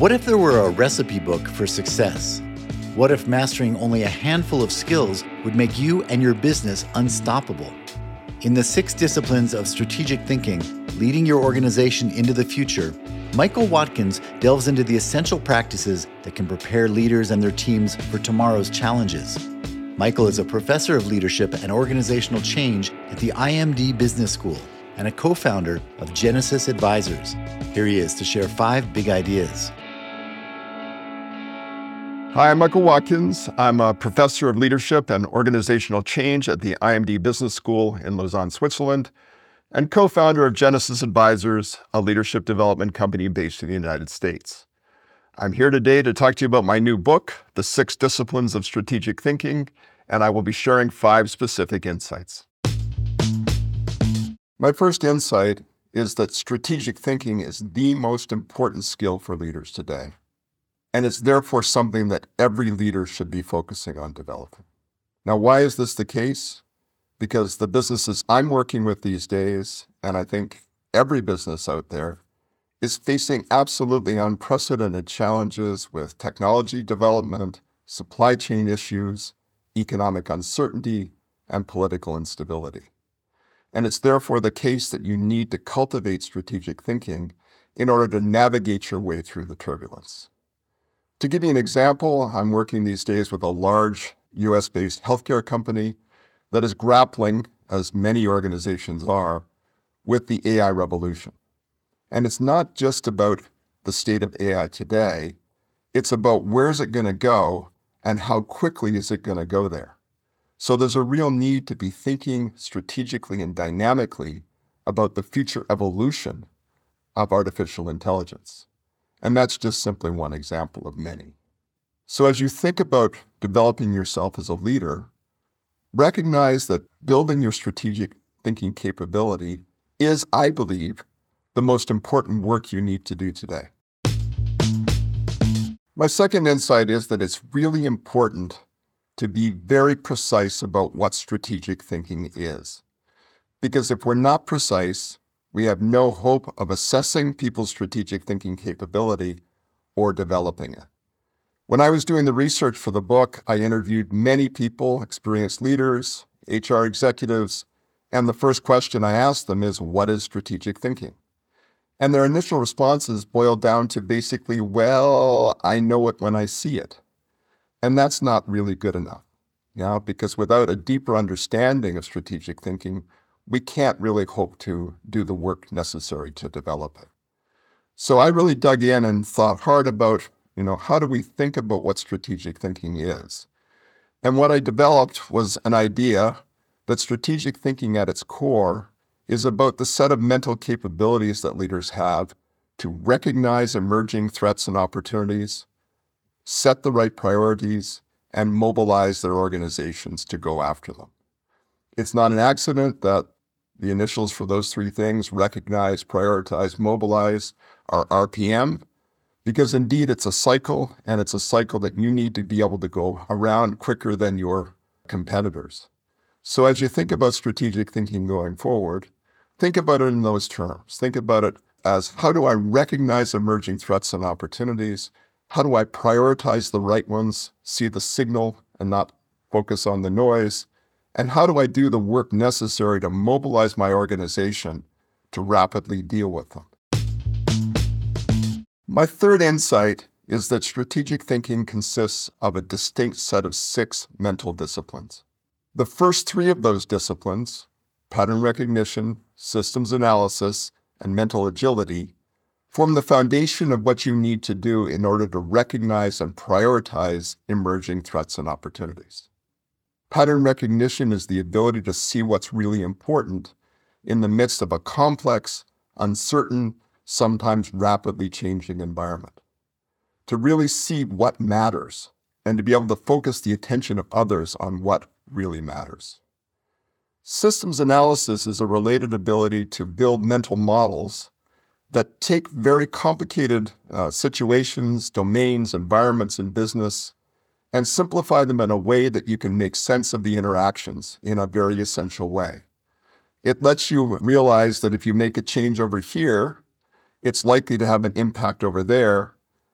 What if there were a recipe book for success? What if mastering only a handful of skills would make you and your business unstoppable? In the 6 disciplines of strategic thinking, leading your organization into the future, Michael Watkins delves into the essential practices that can prepare leaders and their teams for tomorrow's challenges. Michael is a professor of leadership and organizational change at the IMD Business School and a co-founder of Genesis Advisors. Here he is to share 5 big ideas. Hi, I'm Michael Watkins. I'm a professor of leadership and organizational change at the IMD Business School in Lausanne, Switzerland, and co-founder of Genesis Advisors, a leadership development company based in the United States. I'm here today to talk to you about my new book, The 6 Disciplines of Strategic Thinking, and I will be sharing 5 specific insights. My first insight is that strategic thinking is the most important skill for leaders today. And it's therefore something that every leader should be focusing on developing. Now, why is this the case? Because the businesses I'm working with these days, and I think every business out there, is facing absolutely unprecedented challenges with technology development, supply chain issues, economic uncertainty, and political instability. And it's therefore the case that you need to cultivate strategic thinking in order to navigate your way through the turbulence. To give you an example, I'm working these days with a large US-based healthcare company that is grappling, as many organizations are, with the AI revolution. And it's not just about the state of AI today, it's about where's it going to go and how quickly is it going to go there. So there's a real need to be thinking strategically and dynamically about the future evolution of artificial intelligence. And that's just simply one example of many. So as you think about developing yourself as a leader, recognize that building your strategic thinking capability is, I believe, the most important work you need to do today. My second insight is that it's really important to be very precise about what strategic thinking is. Because if we're not precise, we have no hope of assessing people's strategic thinking capability or developing it. When I was doing the research for the book, I interviewed many people, experienced leaders, HR executives, and the first question I asked them is, what is strategic thinking? And their initial responses boiled down to basically, well, I know it when I see it. And that's not really good enough, because without a deeper understanding of strategic thinking, we can't really hope to do the work necessary to develop it. So I really dug in and thought hard about, how do we think about what strategic thinking is? And what I developed was an idea that strategic thinking at its core is about the set of mental capabilities that leaders have to recognize emerging threats and opportunities, set the right priorities, and mobilize their organizations to go after them. It's not an accident that the initials for those 3 things, recognize, prioritize, mobilize, are RPM, because indeed it's a cycle, and it's a cycle that you need to be able to go around quicker than your competitors. So as you think about strategic thinking going forward, think about it in those terms. Think about it as, how do I recognize emerging threats and opportunities? How do I prioritize the right ones, see the signal and not focus on the noise? And how do I do the work necessary to mobilize my organization to rapidly deal with them? My third insight is that strategic thinking consists of a distinct set of 6 mental disciplines. The first 3 of those disciplines, pattern recognition, systems analysis, and mental agility, form the foundation of what you need to do in order to recognize and prioritize emerging threats and opportunities. Pattern recognition is the ability to see what's really important in the midst of a complex, uncertain, sometimes rapidly changing environment. To really see what matters and to be able to focus the attention of others on what really matters. Systems analysis is a related ability to build mental models that take very complicated situations, domains, environments in business, and simplify them in a way that you can make sense of the interactions in a very essential way. It lets you realize that if you make a change over here, it's likely to have an impact over there,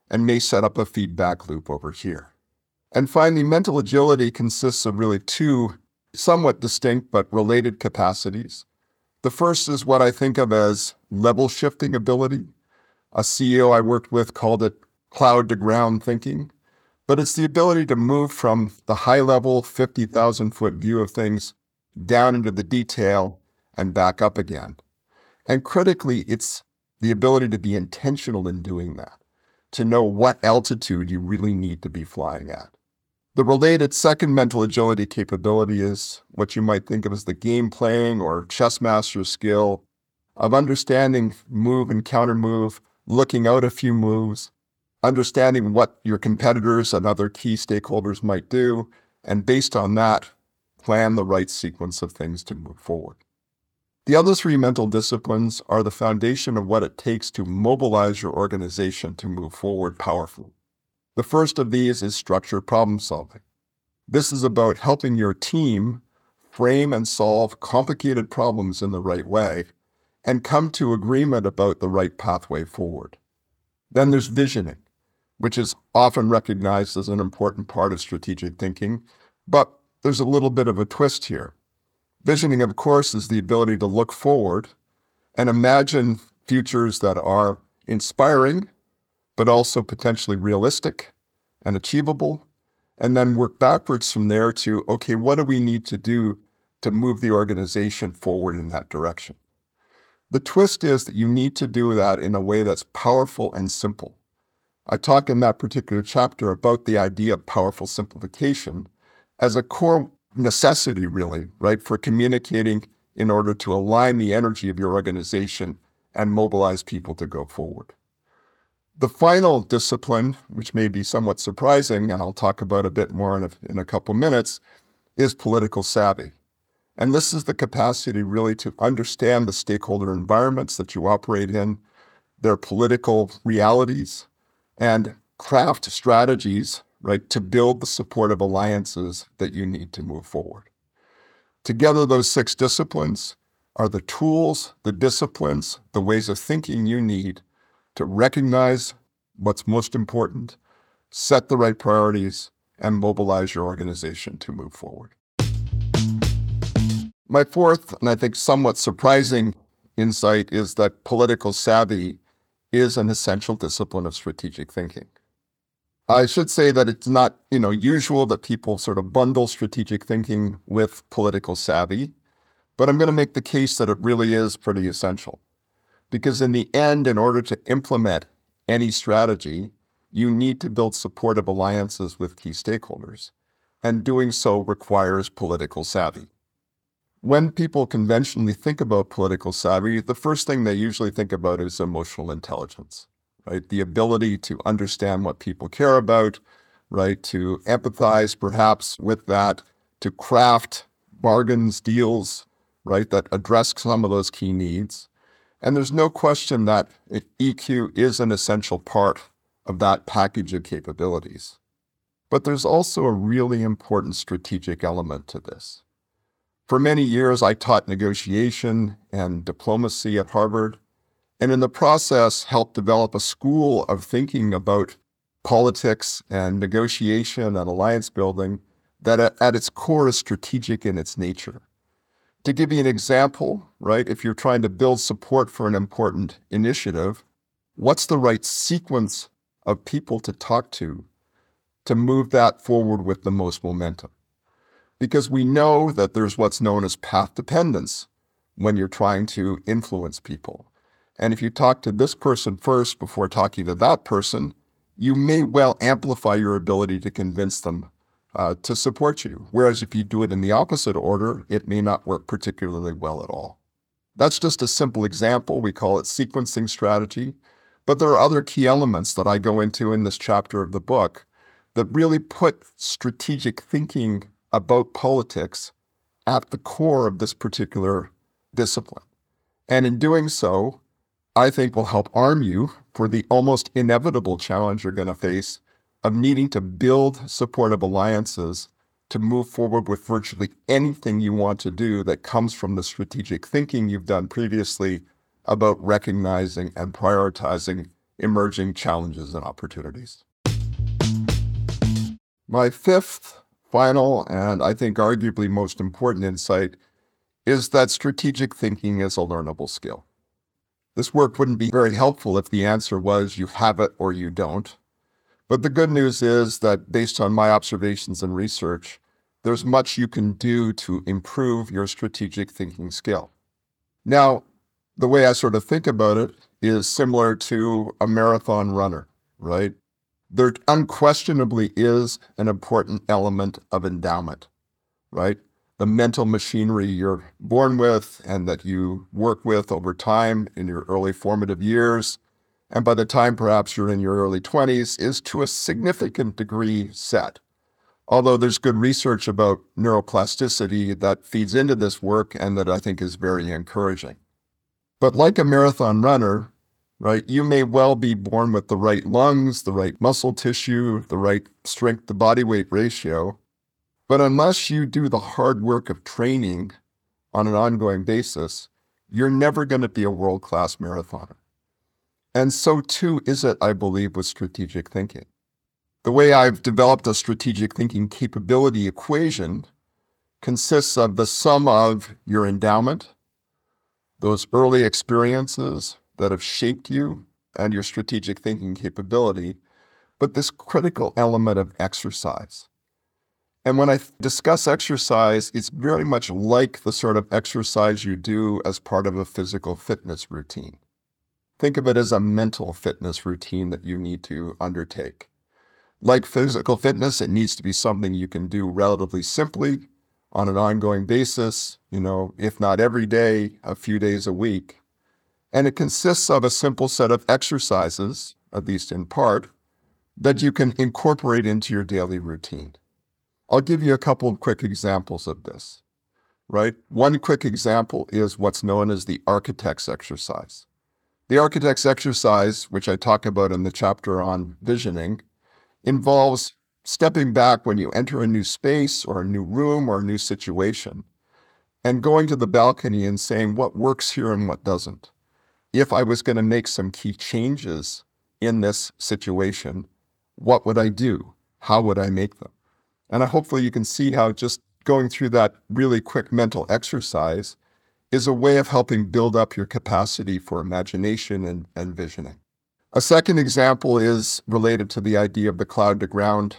and may set up a feedback loop over here. And finally, mental agility consists of really two somewhat distinct but related capacities. The first is what I think of as level shifting ability. A CEO I worked with called it cloud to ground thinking, but it's the ability to move from the high level 50,000 foot view of things down into the detail and back up again. And critically, it's the ability to be intentional in doing that, to know what altitude you really need to be flying at. The related second mental agility capability is what you might think of as the game playing or chess master skill of understanding move and counter move, looking out a few moves, understanding what your competitors and other key stakeholders might do, and based on that, plan the right sequence of things to move forward. The other three mental disciplines are the foundation of what it takes to mobilize your organization to move forward powerfully. The first of these is structured problem solving. This is about helping your team frame and solve complicated problems in the right way and come to agreement about the right pathway forward. Then there's visioning, which is often recognized as an important part of strategic thinking, but there's a little bit of a twist here. Visioning, of course, is the ability to look forward and imagine futures that are inspiring, but also potentially realistic and achievable, and then work backwards from there to, okay, what do we need to do to move the organization forward in that direction? The twist is that you need to do that in a way that's powerful and simple. I talk in that particular chapter about the idea of powerful simplification as a core necessity, really, right, for communicating in order to align the energy of your organization and mobilize people to go forward. The final discipline, which may be somewhat surprising, and I'll talk about a bit more in a couple minutes, is political savvy. And this is the capacity really to understand the stakeholder environments that you operate in, their political realities, and craft strategies, right, to build the supportive alliances that you need to move forward. Together, those six disciplines are the tools, the disciplines, the ways of thinking you need to recognize what's most important, set the right priorities, and mobilize your organization to move forward. My fourth, and I think somewhat surprising insight, is that political savvy is an essential discipline of strategic thinking. I should say that it's not, usual that people sort of bundle strategic thinking with political savvy, but I'm going to make the case that it really is pretty essential. Because in the end, in order to implement any strategy, you need to build supportive alliances with key stakeholders, and doing so requires political savvy. When people conventionally think about political savvy, the first thing they usually think about is emotional intelligence, right? The ability to understand what people care about, right? To empathize perhaps with that, to craft bargains, deals, right? That address some of those key needs. And there's no question that EQ is an essential part of that package of capabilities. But there's also a really important strategic element to this. For many years, I taught negotiation and diplomacy at Harvard, and in the process helped develop a school of thinking about politics and negotiation and alliance building that at its core is strategic in its nature. To give you an example, right, if you're trying to build support for an important initiative, what's the right sequence of people to talk to move that forward with the most momentum? Because we know that there's what's known as path dependence when you're trying to influence people. And if you talk to this person first before talking to that person, you may well amplify your ability to convince them to support you. Whereas if you do it in the opposite order, it may not work particularly well at all. That's just a simple example. We call it sequencing strategy. But there are other key elements that I go into in this chapter of the book that really put strategic thinking about politics at the core of this particular discipline. And in doing so, I think will help arm you for the almost inevitable challenge you're going to face of needing to build supportive alliances to move forward with virtually anything you want to do that comes from the strategic thinking you've done previously about recognizing and prioritizing emerging challenges and opportunities. My fifth, final, and I think arguably most important insight is that strategic thinking is a learnable skill. This work wouldn't be very helpful if the answer was you have it or you don't. But the good news is that based on my observations and research, there's much you can do to improve your strategic thinking skill. Now, the way I sort of think about it is similar to a marathon runner, right? There unquestionably is an important element of endowment, right? The mental machinery you're born with and that you work with over time in your early formative years, and by the time perhaps you're in your early 20s, is to a significant degree set. Although there's good research about neuroplasticity that feeds into this work and that I think is very encouraging. But like a marathon runner, right, you may well be born with the right lungs, the right muscle tissue, the right strength to body weight ratio. But unless you do the hard work of training on an ongoing basis, you're never going to be a world-class marathoner. And so too is it, I believe, with strategic thinking. The way I've developed a strategic thinking capability equation consists of the sum of your endowment, those early experiences that have shaped you and your strategic thinking capability, but this critical element of exercise. And when I discuss exercise, it's very much like the sort of exercise you do as part of a physical fitness routine. Think of it as a mental fitness routine that you need to undertake. Like physical fitness, it needs to be something you can do relatively simply on an ongoing basis, if not every day, a few days a week. And it consists of a simple set of exercises, at least in part, that you can incorporate into your daily routine. I'll give you a couple of quick examples of this, right? One quick example is what's known as the architect's exercise. The architect's exercise, which I talk about in the chapter on visioning, involves stepping back when you enter a new space or a new room or a new situation and going to the balcony and saying what works here and what doesn't. If I was going to make some key changes in this situation, what would I do? How would I make them? And hopefully you can see how just going through that really quick mental exercise is a way of helping build up your capacity for imagination and visioning. A second example is related to the idea of the cloud to ground,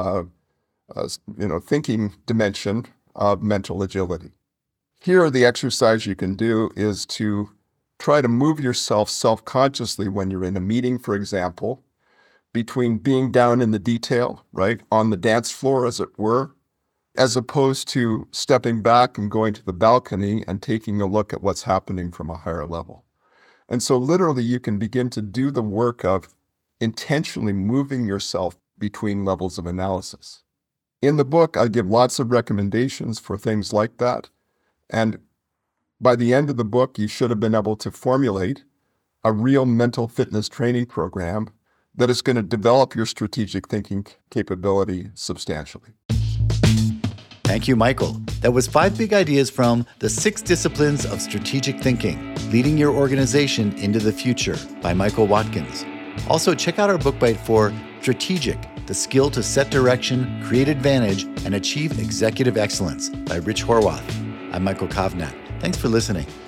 thinking dimension of mental agility. Here, the exercise you can do is to try to move yourself self-consciously when you're in a meeting, for example, between being down in the detail, right, on the dance floor, as it were, as opposed to stepping back and going to the balcony and taking a look at what's happening from a higher level. And so literally you can begin to do the work of intentionally moving yourself between levels of analysis. In the book, I give lots of recommendations for things like that. And by the end of the book, you should have been able to formulate a real mental fitness training program that is going to develop your strategic thinking capability substantially. Thank you, Michael. That was 5 big ideas from The 6 Disciplines of Strategic Thinking, Leading Your Organization into the Future by Michael Watkins. Also, check out our book bite for Strategic, the Skill to Set Direction, Create Advantage, and Achieve Executive Excellence by Rich Horwath. I'm Michael Kovnat. Thanks for listening.